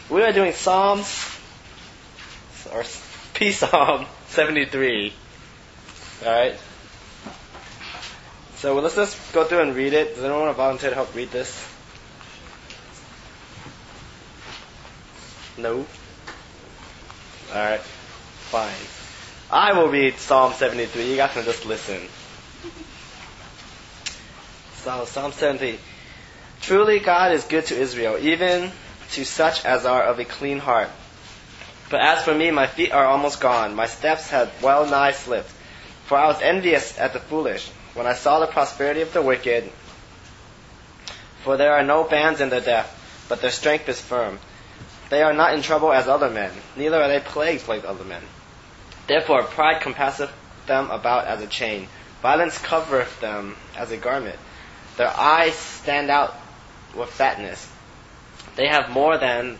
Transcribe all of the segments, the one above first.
We are doing Psalms, or Psalm 73. Alright? So let's just go through and read it. Does anyone want to volunteer to help read this? No? Alright. Fine. I will read Psalm 73. You guys can just listen. So, Psalm 73. Truly God is good to Israel, even to such as are of a clean heart. But as for me, my feet are almost gone. My steps have well nigh slipped. For I was envious at the foolish, when I saw the prosperity of the wicked. For there are no bands in their death, but their strength is firm. They are not in trouble as other men, neither are they plagued like other men. Therefore pride compasseth them about as a chain. Violence covereth them as a garment. Their eyes stand out with fatness. They have more than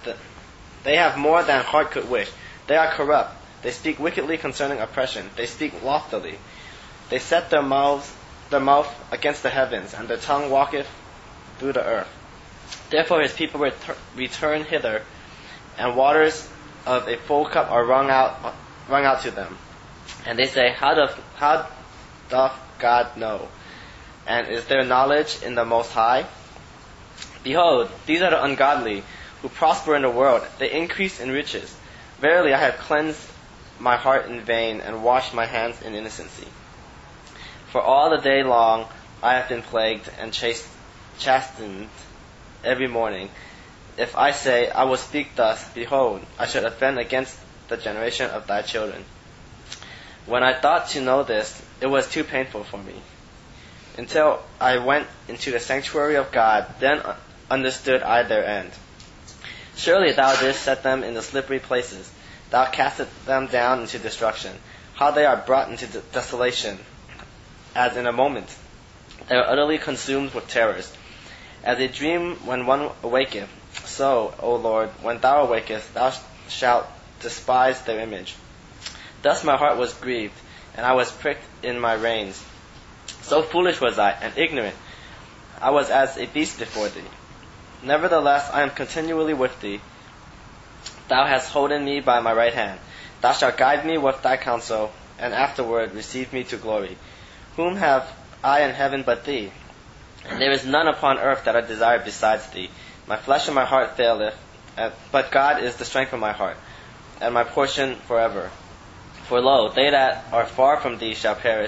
heart could wish. They are corrupt. They speak wickedly concerning oppression. They speak loftily. They set their mouth against the heavens, and their tongue walketh through the earth. Therefore his people return hither, and waters of a full cup are wrung out to them. And they say, How doth God know? And is there knowledge in the Most High? Behold, these are the ungodly, who prosper in the world. They increase in riches. Verily I have cleansed my heart in vain, and washed my hands in innocency. For all the day long I have been plagued and chastened every morning. If I say, I will speak thus, behold, I should offend against the generation of thy children. When I thought to know this, it was too painful for me. Until I went into the sanctuary of God, then understood I their end. Surely thou didst set them in the slippery places. Thou castest them down into destruction. How they are brought into desolation, as in a moment. They are utterly consumed with terrors. As a dream when one awaketh, so, O Lord, when thou awakest, thou shalt despise their image. Thus my heart was grieved, and I was pricked in my reins. So foolish was I, and ignorant. I was as a beast before thee. Nevertheless, I am continually with thee. Thou hast holden me by my right hand. Thou shalt guide me with thy counsel, and afterward receive me to glory. Whom have I in heaven but thee? And there is none upon earth that I desire besides thee. My flesh and my heart faileth, but God is the strength of my heart, and my portion forever. For lo, they that are far from thee shall perish.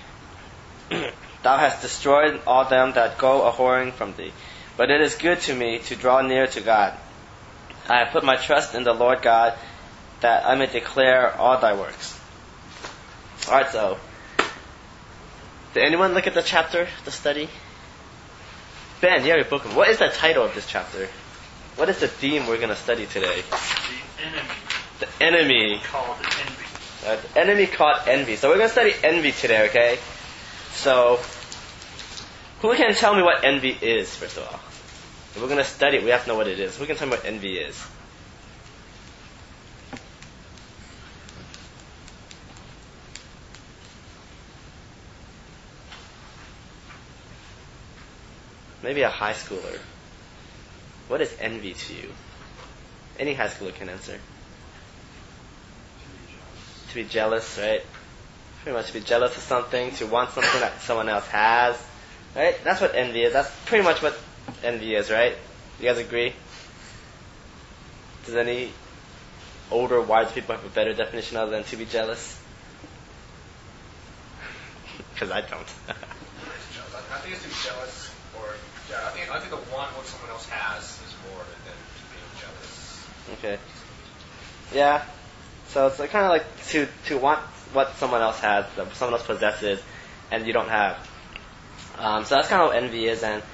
Thou hast destroyed all them that go a-whoring from thee. But it is good to me to draw near to God. I have put my trust in the Lord God, that I may declare all thy works. Alright, so, did anyone look at the chapter, the study? Ben, you have your book. What is the title of this chapter? What is the theme we're going to study today? The enemy. The enemy. Called envy. The enemy called envy. So we're going to study envy today, okay? So, who can tell me what envy is, first of all? If we're going to study it, we have to know what it is. Who can tell me what envy is? Maybe a high schooler. What is envy to you? Any high schooler can answer. To be jealous, right? Pretty much to be jealous of something, to want something that someone else has. Right? That's what envy is. That's pretty much what envy is, right? You guys agree? Does any older, wise people have a better definition other than to be jealous? Because I don't. I think it's to be jealous, or I think the want what someone else has is more than being jealous. Okay. Yeah. So it's kind of like to want what someone else has, that someone else possesses, and you don't have. So that's kind of what envy is, and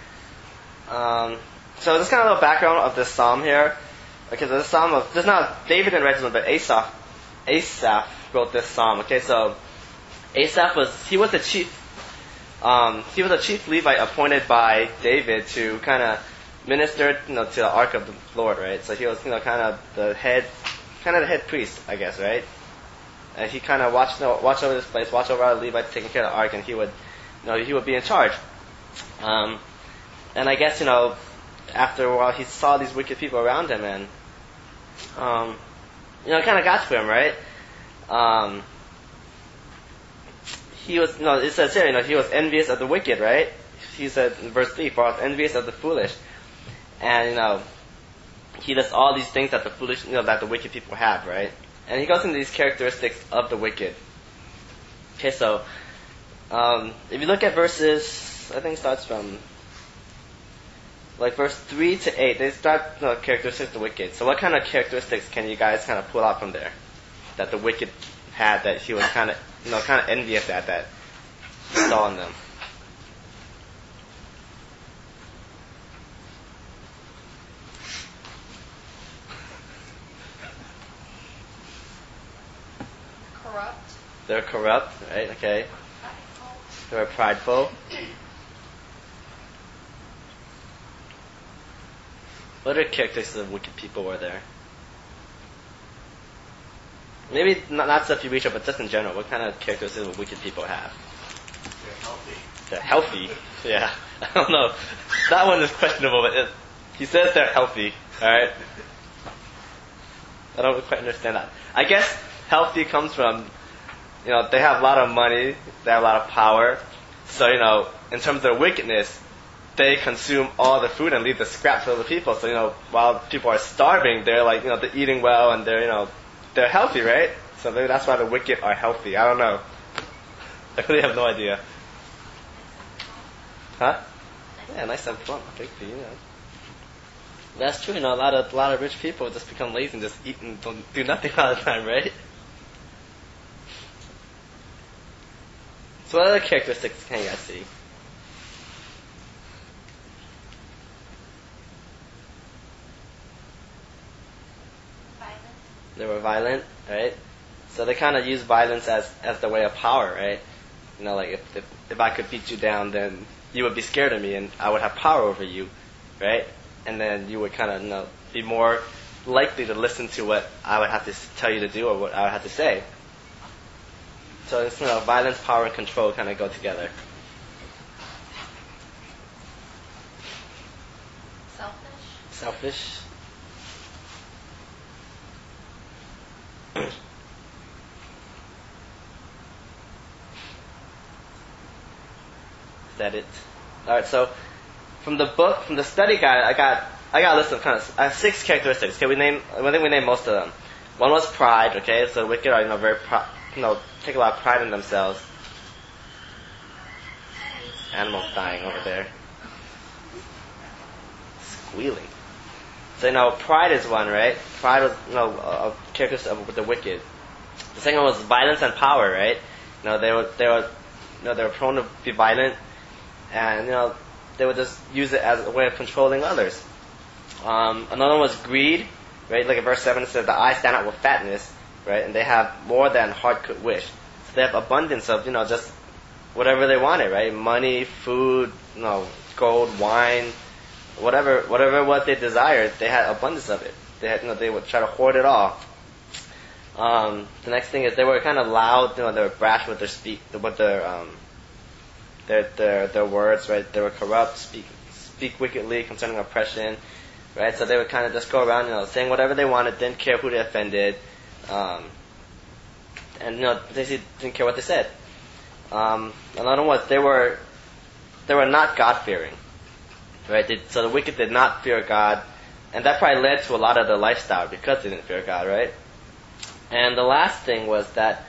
so this kind of a background of this psalm here. Okay, so this psalm of this is not David didn't write this one, but Asaph wrote this psalm. Okay, so Asaph was the chief Levite appointed by David to kind of minister, to the ark of the Lord, right? So he was, kind of the head priest, I guess, right? And he kind of watched over this place, watched over our Levites taking care of the ark, and he would be in charge. And I guess, after a while he saw these wicked people around him, and kind of got to him, right? He was, it says here, he was envious of the wicked, right? He said in verse 3, for I was envious of the foolish. And, he lists all these things that the foolish, that the wicked people have, right? And he goes into these characteristics of the wicked. Okay, so, if you look at verses, I think it starts from, like verse 3 to 8, they start characteristics of the wicked. So what kind of characteristics can you guys kind of pull out from there? That the wicked had, that he was kind of envious at, that he saw in them. Corrupt. They're corrupt, right? Okay. They're prideful. What other characteristics of wicked people were there? Maybe not stuff you reach up, but just in general, what kind of characteristics of wicked people have? They're healthy. They're healthy. Yeah. I don't know. That one is questionable, but he says they're healthy. Alright? I don't quite understand that. I guess healthy comes from, they have a lot of money, they have a lot of power. So, in terms of their wickedness, they consume all the food and leave the scraps for other people. So, while people are starving, they're like, they're eating well and they're healthy, right? So maybe that's why the wicked are healthy. I don't know. I really have no idea. Huh? Yeah, nice and fun. That's true. A lot of rich people just become lazy and just eat and don't do nothing all the time, right? So what other characteristics can you guys see? They were violent, right? So they kind of use violence as the way of power, right? Like if I could beat you down, then you would be scared of me and I would have power over you, right? And then you would kind of, be more likely to listen to what I would have to tell you to do or what I would have to say. So it's, violence, power, and control kind of go together. Selfish. Is that it? Alright, so from the study guide, I got a list of I have 6 characteristics. Okay, I think we named most of them. One was pride, okay, so the wicked are, very take a lot of pride in themselves. Animals dying over there. Squealing. So, pride is one, right? Pride was, a characteristic of the wicked. The second one was violence and power, right? They were prone to be violent, and they would just use it as a way of controlling others. Another one was greed, right? Like in verse 7 it says, the eyes stand out with fatness, right? And they have more than heart could wish. So they have abundance of, just whatever they wanted, right? Money, food, gold, wine, whatever what they desired, they had abundance of it. They had, they would try to hoard it all. The next thing is they were kind of loud, they were brash with their words, right? They were corrupt, speak wickedly concerning oppression, right? So they would kind of just go around, saying whatever they wanted, didn't care who they offended, and they didn't care what they said. Another one was they were not God-fearing, right? So the wicked did not fear God, and that probably led to a lot of their lifestyle because they didn't fear God, right? And the last thing was that,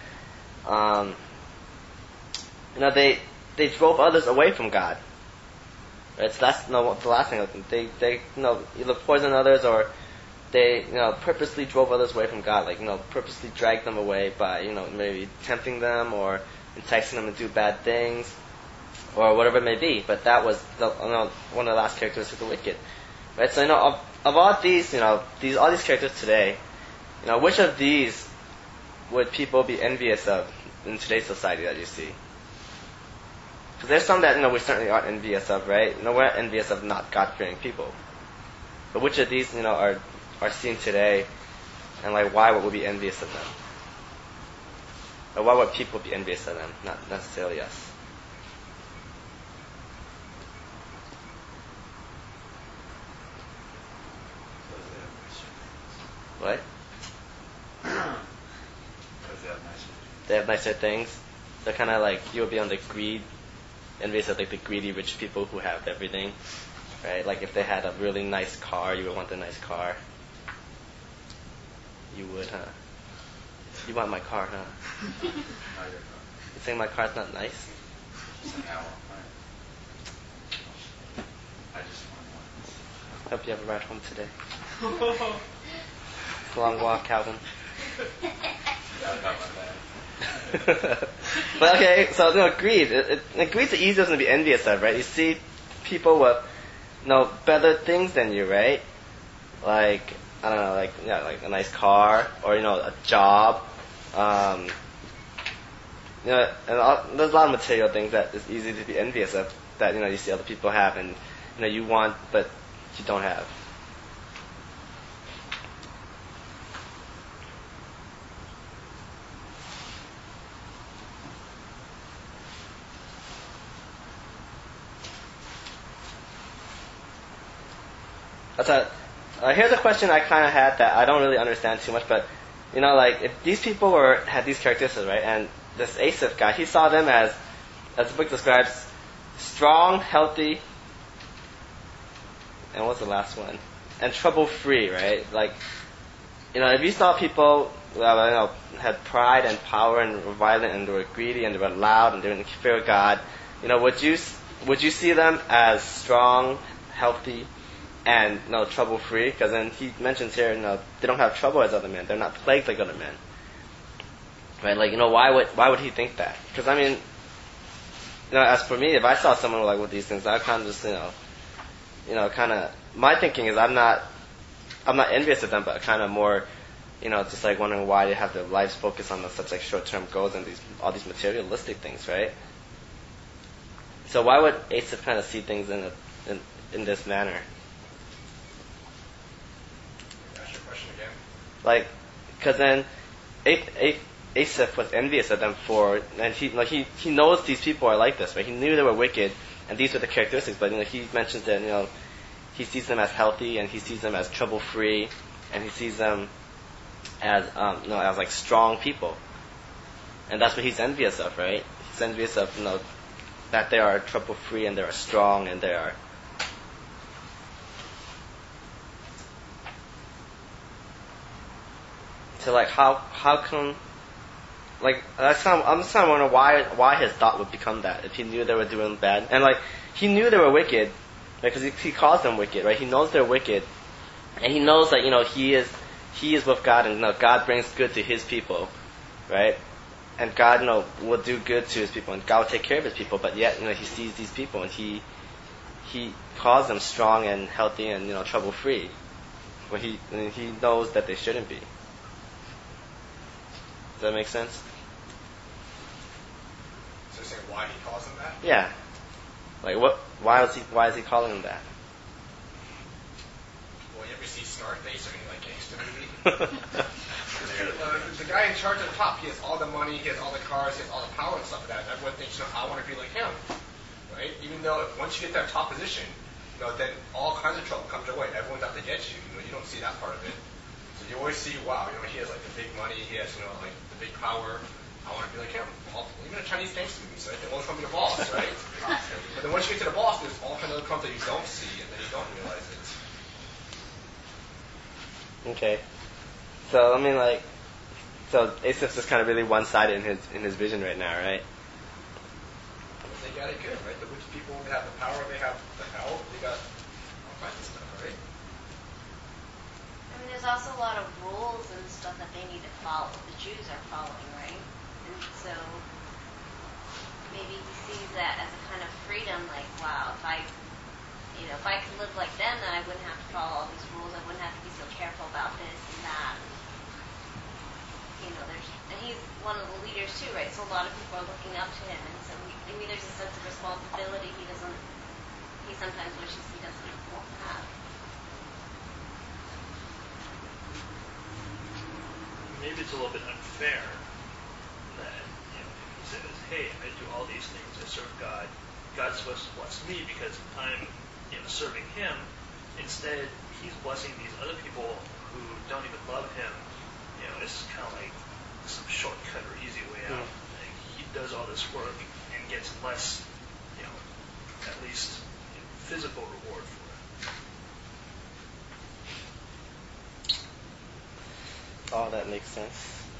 they drove others away from God. Right? So that's the last thing. They either poisoned others or they purposely drove others away from God. Like purposely dragged them away by maybe tempting them or enticing them to do bad things or whatever it may be. But that was one of the last characteristics of the wicked. Right? So of all these all these characters today, which of these would people be envious of in today's society that you see? Because there's some that we certainly aren't envious of, right? We're not envious of not God-fearing people. But which of these are seen today, and why would we be envious of them? Or why would people be envious of them, not necessarily us? What? Because they have nicer. They have nicer things. They're kind of like, you'll be on the greed, envious of like the greedy rich people who have everything, right? Like if they had a really nice car, you would want the nice car. You would, huh? You want my car, huh? Not your car. You think my car's not nice? Just an hour. I just want one. Hope you have a ride home today. It's a long walk, Calvin. Forgot about my bag. But okay, so greed. Greed's the easiest one to be envious of, right? You see people with better things than you, right? Like I don't know, like a nice car or a job. And there's a lot of material things that is easy to be envious of that you see other people have and you want but you don't have. Here's a question I kind of had that I don't really understand too much, but if these people had these characteristics, right, and this Asaph guy, he saw them as the book describes, strong, healthy, and what's the last one? And trouble-free, right? Like, if you saw people had pride and power and were violent and they were greedy and they were loud and they didn't fear God, would you see them as strong, healthy, and trouble-free? Because then he mentions here, they don't have trouble as other men. They're not plagued like other men. Right? Like, why would he think that? Because I mean, as for me, if I saw someone with these things, I kind of just, kind of, my thinking is I'm not envious of them, but kind of more, just like wondering why they have their lives focused on such like short-term goals and all these materialistic things, right? So why would Asaph kind of see things in this manner? Ask your question again. Like, because then Asaph was envious of them and he knows these people are like this, right? He knew they were wicked, and these were the characteristics. But he mentions that he sees them as healthy, and he sees them as trouble-free, and he sees them as as like strong people, and that's what he's envious of, right? He's envious of that they are trouble-free and they are strong and they are. So like how come I'm just kind of wondering why his thought would become that if he knew they were doing bad, and he knew they were wicked because he calls them wicked, right? He knows they're wicked, and he knows that he is with God, and God brings good to His people, right? And God will do good to His people, and God will take care of His people. But yet he sees these people and he calls them strong and healthy and trouble free, when he knows that they shouldn't be. Does that make sense? So you're saying why he calls them that? Yeah. Like what? Why is he calling them that? Well, you ever see Scarface or any gangster movie? The guy in charge at the top, he has all the money, he has all the cars, he has all the power and stuff like that. Everyone thinks, I want to be like him, right? Even though once you get that top position, then all kinds of trouble comes your way. Everyone's out to get you. You don't see that part of it. So you always see, wow, he has the big money, he has the big power. I want to be like him. Even in Chinese gangster movies, right? They always want to be the boss, right? But then once you get to the boss, there's all kinds of other crumbs that you don't see, and then you don't realize it. Okay. So so Asaph's just kind of really one-sided in his vision right now, right? They got it good, right? The rich people, they have the power, they have the health, they got all kinds of stuff, right? I mean, there's also a lot of rules and stuff that they need to follow. The Jews are following, right? And so maybe he sees that as a kind of freedom, like, wow, if I could live like them, then I wouldn't have to follow all these rules. I wouldn't have to be so careful about this and that. And he's one of the leaders too, right? So a lot of people are looking up to him, and so maybe there's a sense of responsibility he sometimes wishes he doesn't have. Maybe it's a little bit unfair that he says, "Hey, I do all these things. I serve God. God's supposed to bless me because I'm serving Him." Instead, he's blessing these other people who don't even love him, it's kind of like some shortcut or easy way out. Like, he does all this work and gets less, at least physical reward for it. Oh, that makes sense.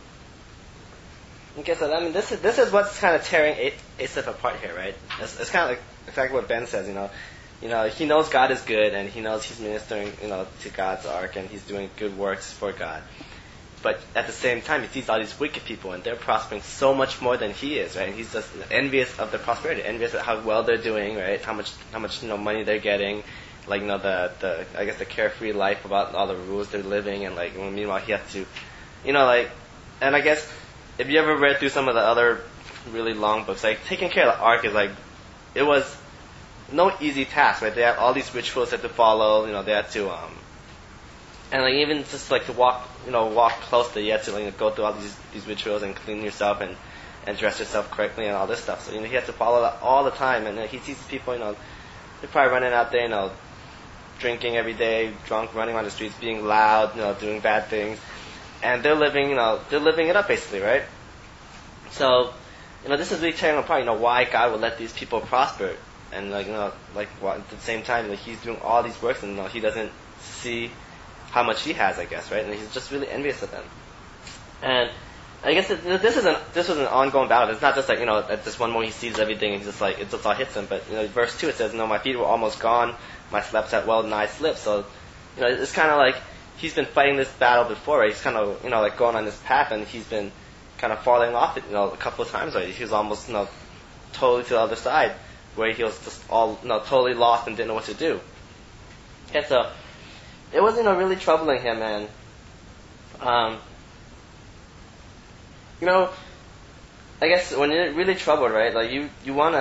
Okay, so I mean, this is what's kind of tearing Asaph apart here, right? It's kind of like exactly what Ben says. He knows God is good, and he knows he's ministering, to God's ark, and he's doing good works for God. But at the same time, he sees all these wicked people, and they're prospering so much more than he is, right? And he's just envious of their prosperity, envious of how well they're doing, right? How much money they're getting, like the carefree life about all the rules they're living, and meanwhile he has to, and I guess if you ever read through some of the other really long books, like taking care of the ark is it was no easy task, right? They had all these rituals they had to follow, they had to and even just to walk closely, you had to go through all these rituals and clean yourself and dress yourself correctly and all this stuff. So he has to follow that all the time, and he sees people, they're probably running out there, drinking every day, drunk, running on the streets, being loud, doing bad things, and they're living it up basically, right? So, this is really tearing apart, why God would let these people prosper, and at the same time, he's doing all these works, and he doesn't see how much he has, I guess, right? And he's just really envious of them. And I guess this was an ongoing battle. It's not just at this one moment he sees everything and he's just it just all hits him. But verse 2 it says, my feet were almost gone, my steps had well nigh slipped. So it's kind of like he's been fighting this battle before, right? He's kind of going on this path, and he's been kind of falling off it a couple of times already. He was almost totally to the other side, where he was just all totally lost and didn't know what to do. And so it was really troubling him, and I guess when you're really troubled, right? You want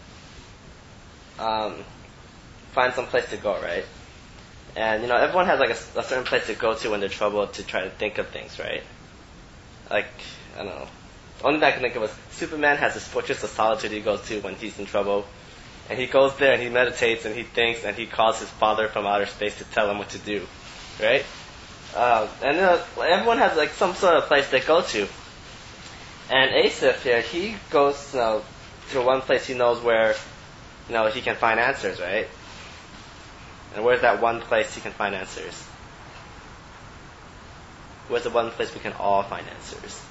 to find some place to go, right? And everyone has a certain place to go to when they're troubled to try to think of things, right? I don't know. The only thing I can think of is Superman has this fortress of solitude he goes to when he's in trouble. And he goes there and he meditates and he thinks and he calls his father from outer space to tell him what to do, right? And everyone has some sort of place they go to. And Asaph here, he goes to one place he knows where he can find answers, right? And where's that one place he can find answers? Where's the one place we can all find answers?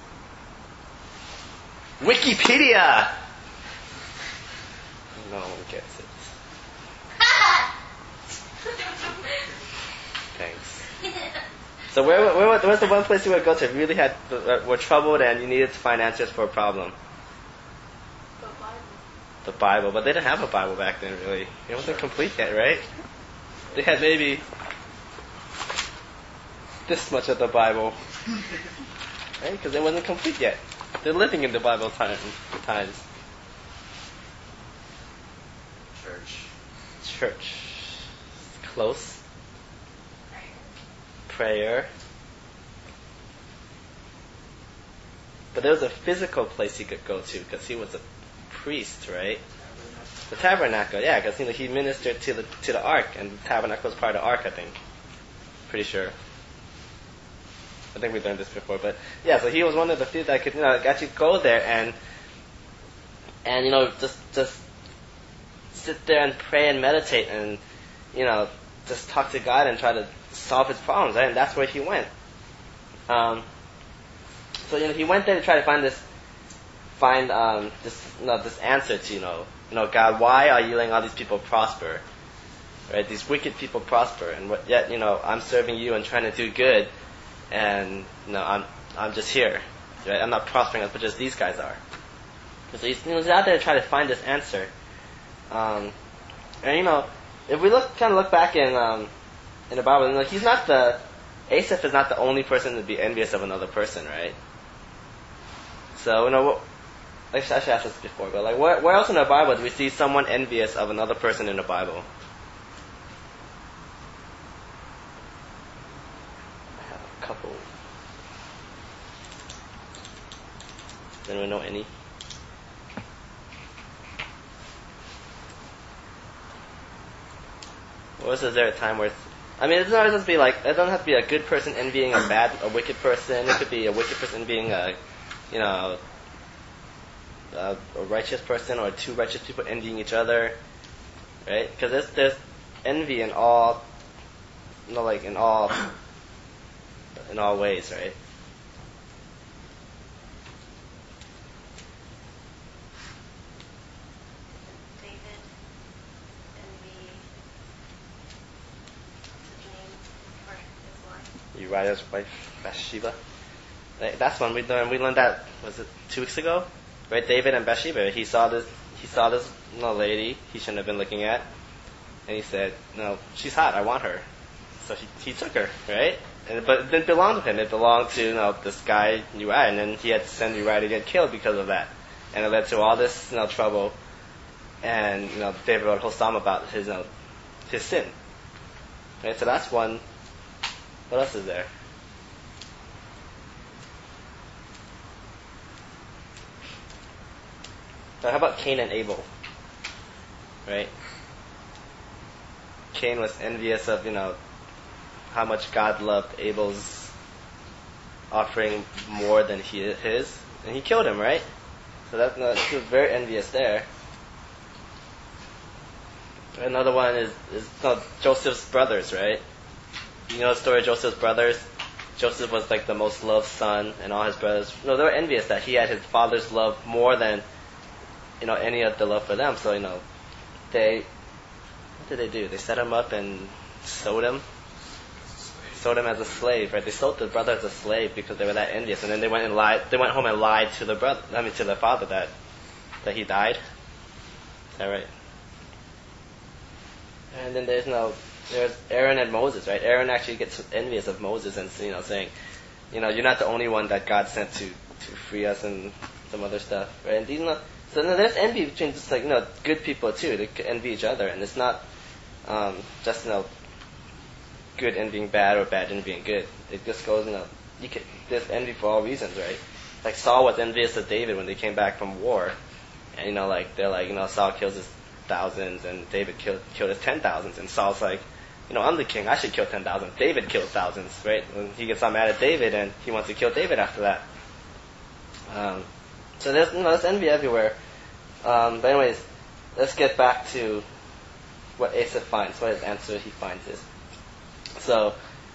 Wikipedia! No one gets it. Thanks. So where's the one place you would go to if you really were troubled and you needed to find answers for a problem? The Bible. But they didn't have a Bible back then, really. It wasn't complete yet, right? They had maybe this much of the Bible, right? Because it wasn't complete yet. They're living in the Bible times. Church. Close. Prayer. But there was a physical place he could go to because he was a priest, right? The tabernacle, yeah, because he ministered to the ark, and the tabernacle was part of the ark, I think. Pretty sure. I think we learned this before, but yeah. So he was one of the few that could actually go there and just sit there and pray and meditate and just talk to God and try to solve his problems, right? And that's where he went. So he went there to try to find this answer to God, why are you letting all these people prosper, right? These wicked people prosper, and yet I'm serving you and trying to do good, and I'm just here, right? I'm not prospering as much as these guys are. So he's out there to try to find this answer. And if we look back in the Bible, Asaph is not the only person to be envious of another person, right? So I should ask this before, but where else in the Bible do we see someone envious of another person in the Bible? I have a couple. Does anyone know any? Was there a time where I mean, it doesn't always have to be like, it doesn't have to be a good person envying a wicked person. It could be a wicked person envying a righteous person, or two righteous people envying each other, right? Because there's envy in all, in all ways, right? David envy his name or his wife. Uriah's wife Bathsheba. Right, that's when we learned that, was it 2 weeks ago? Right, David and Bathsheba. He saw this lady he shouldn't have been looking at, and he said, "No, she's hot. I want her." So he took her, right? But it didn't belong to him. It belonged to this guy Uriah, and then he had to send Uriah to get killed because of that, and it led to all this trouble. And David wrote a whole psalm about his sin. Right, so that's one. What else is there? How about Cain and Abel? Right? Cain was envious of, how much God loved Abel's offering more than his, and he killed him, right? So he was very envious there. Another one is Joseph's brothers, right? You know the story of Joseph's brothers? Joseph was like the most loved son, and all his brothers, they were envious that he had his father's love more than any of the love for them. So, what did they do? They set him up and sold him as a slave, right? They sold the brother as a slave because they were that envious. And then they went home and lied to to the father that he died. Is that right? And then there's Aaron and Moses, right? Aaron actually gets envious of Moses and, saying, you're not the only one that God sent to free us, and some other stuff, right? And so there's envy between just good people too. They envy each other, and it's not just good envying bad or bad envying good. It just goes there's envy for all reasons, right? Like Saul was envious of David when they came back from war, and they're Saul kills his thousands and David killed his 10,000s, and Saul's like, I'm the king, I should kill 10,000. David killed thousands, right? And he gets all mad at David, and he wants to kill David after that. So there's envy everywhere. But anyways, let's get back to what Asaph finds, what his answer he finds is. So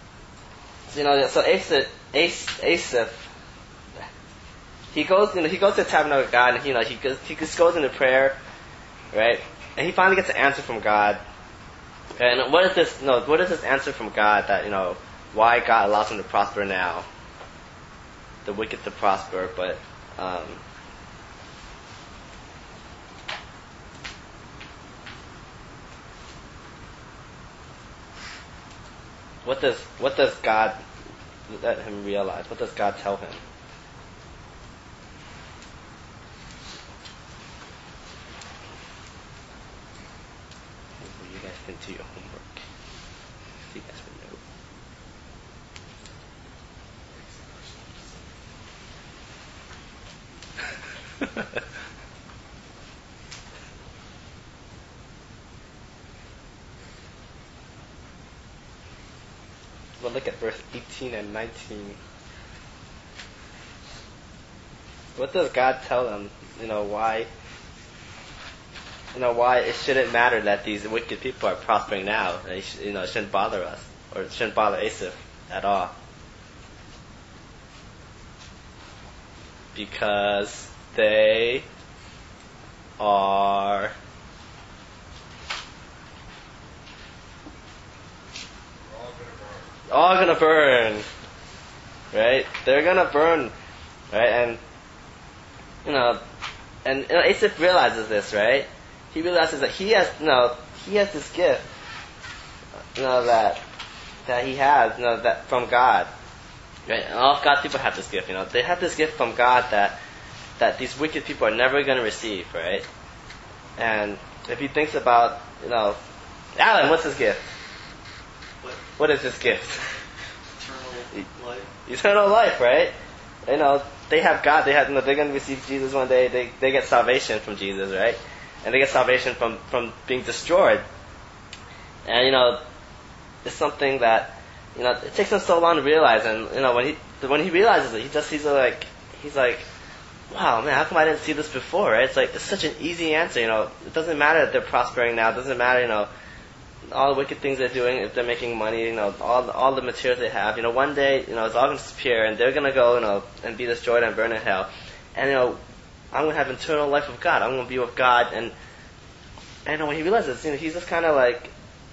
Asaph, he goes to the tabernacle of God, and he just goes into prayer, right? And he finally gets an answer from God. And what is this answer from God that why God allows him to prosper now, the wicked to prosper, but what does God let him realize? What does God tell him? You guys can do your homework. You guys will know. Well, look at verse 18 and 19. What does God tell them? Why? Why it shouldn't matter that these wicked people are prospering now. It shouldn't bother us, or it shouldn't bother Asaph at all. Because they are all gonna burn, right? They're gonna burn, right? And Asaph realizes this, right? He realizes that he has this gift, that he has, that from God, right? And all of God's people have this gift, they have this gift from God that these wicked people are never going to receive, right? And if he thinks about, Alan, what's his gift? What is his gift? Eternal life. Eternal life, right? They have God. They're going to receive Jesus one day. They get salvation from Jesus, right? And they get salvation from being destroyed. And is something that, it takes him so long to realize. And when he realizes it, he's like, wow, man, how come I didn't see this before, right? It's like, it's such an easy answer, It doesn't matter that they're prospering now. It doesn't matter, all the wicked things they're doing, if they're making money, all the materials they have. One day, it's all going to disappear, and they're going to go, and be destroyed and burn in hell. And, I'm going to have eternal life with God. I'm going to be with God. And when he realizes, he's just kind of like,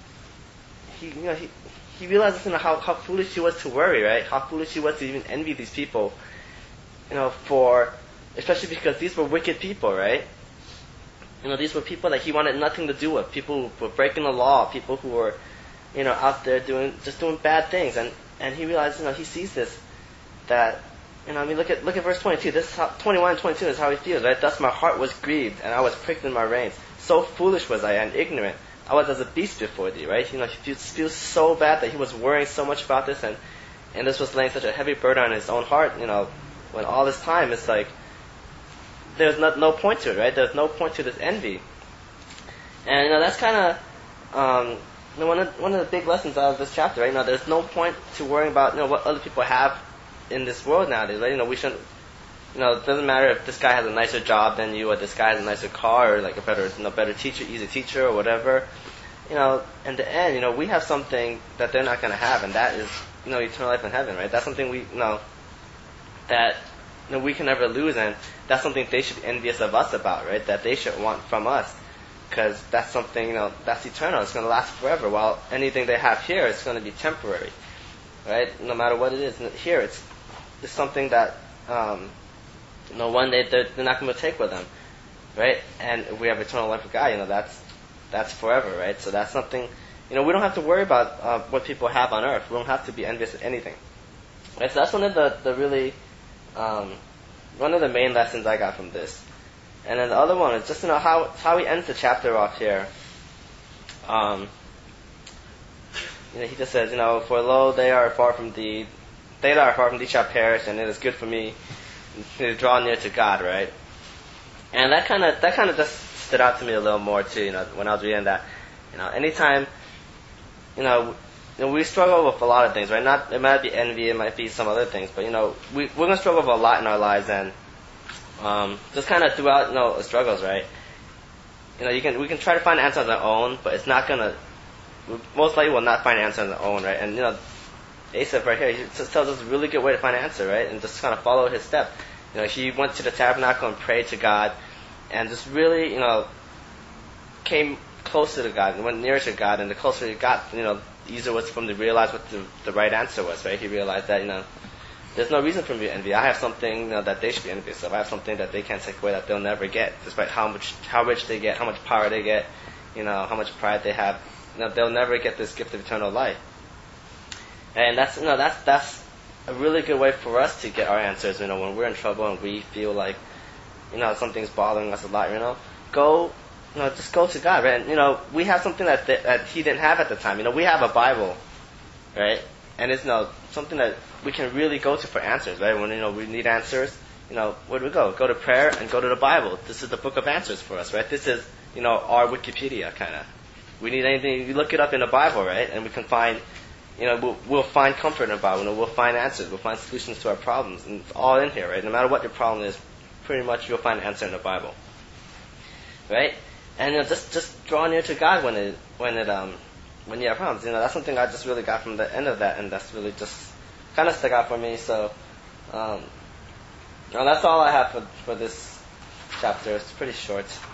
he realizes, how foolish he was to worry, right? How foolish he was to even envy these people, especially because these were wicked people, right? These were people that he wanted nothing to do with. People who were breaking the law. People who were, out there doing bad things. And he realized, he sees this, that, look at verse 22. This is how, 21 and 22 is how he feels, right? Thus my heart was grieved, and I was pricked in my reins. So foolish was I and ignorant. I was as a beast before thee, right? He feels so bad that he was worrying so much about this, and this was laying such a heavy burden on his own heart, when all this time it's like, there's no point to it, right? There's no point to this envy. And, that's kind of, one of the big lessons out of this chapter, right? There's no point to worrying about, what other people have in this world nowadays, right? We shouldn't, it doesn't matter if this guy has a nicer job than you, or this guy has a nicer car, or like a better teacher, easy teacher, or whatever. In the end, we have something that they're not going to have, and that is, eternal life in heaven, right? That's something we, that, we can never lose, and that's something they should be envious of us about, right? That they should want from us, because that's something, that's eternal. It's going to last forever. While anything they have here is going to be temporary, right? No matter what it is. Here, it's something that, one day they're not going to take with them, right? And if we have eternal life with God, that's forever, right? So that's something, we don't have to worry about what people have on earth. We don't have to be envious of anything, right? So that's one of the really, one of the main lessons I got from this. And then the other one is just, how he ends the chapter off here. He just says, for lo, they that are far from thee shall perish, and it is good for me to draw near to God, right? And that kind of just stood out to me a little more too, when I was reading that. Anytime, we struggle with a lot of things, right? It might be envy, it might be some other things, but we're gonna struggle with a lot in our lives, and just kind of throughout, the struggles, right? We can try to find answers on our own, but it's not gonna. We most likely will not find an answer on our own, right? And Asaph right here, he just tells us a really good way to find an answer, right? And just kind of follow his step. He went to the tabernacle and prayed to God, and just really, came closer to God and went nearer to God. And the closer he got, the easier it was for him to realize what the right answer was, right? He realized that, there's no reason for me to envy. I have something, that they should be envious of. I have something that they can't take away, that they'll never get, despite how rich they get, how much power they get, how much pride they have. They'll never get this gift of eternal life. And that's a really good way for us to get our answers, when we're in trouble and we feel like, something's bothering us a lot, just go to God, right? And, we have something that he didn't have at the time. We have a Bible, right? And it's, something that we can really go to for answers, right? When, we need answers, where do we go? Go to prayer and go to the Bible. This is the book of answers for us, right? This is, our Wikipedia, kind of. We need anything, you look it up in the Bible, right? And we can find, we'll find comfort in the Bible. We'll find answers. We'll find solutions to our problems. And it's all in here, right? No matter what your problem is, pretty much you'll find an answer in the Bible. Right? And just draw near to God when you have problems. That's something I just really got from the end of that, and that's really just kind of stuck out for me. So, that's all I have for this chapter. It's pretty short.